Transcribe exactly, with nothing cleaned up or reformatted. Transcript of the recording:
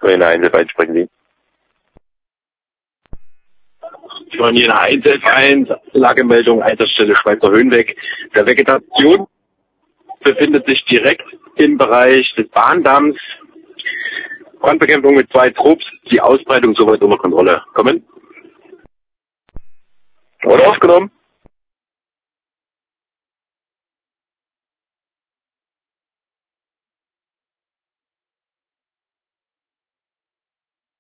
Jena eins eins, sprechen Sie. Von Jena eins eins, Lagemeldung, Einsatzstelle Schweizer Höhenweg. Der Vegetation befindet sich direkt im Bereich des Bahndamms. Brandbekämpfung mit zwei Trupps, die Ausbreitung soweit unter Kontrolle. Kommen. Oder aufgenommen?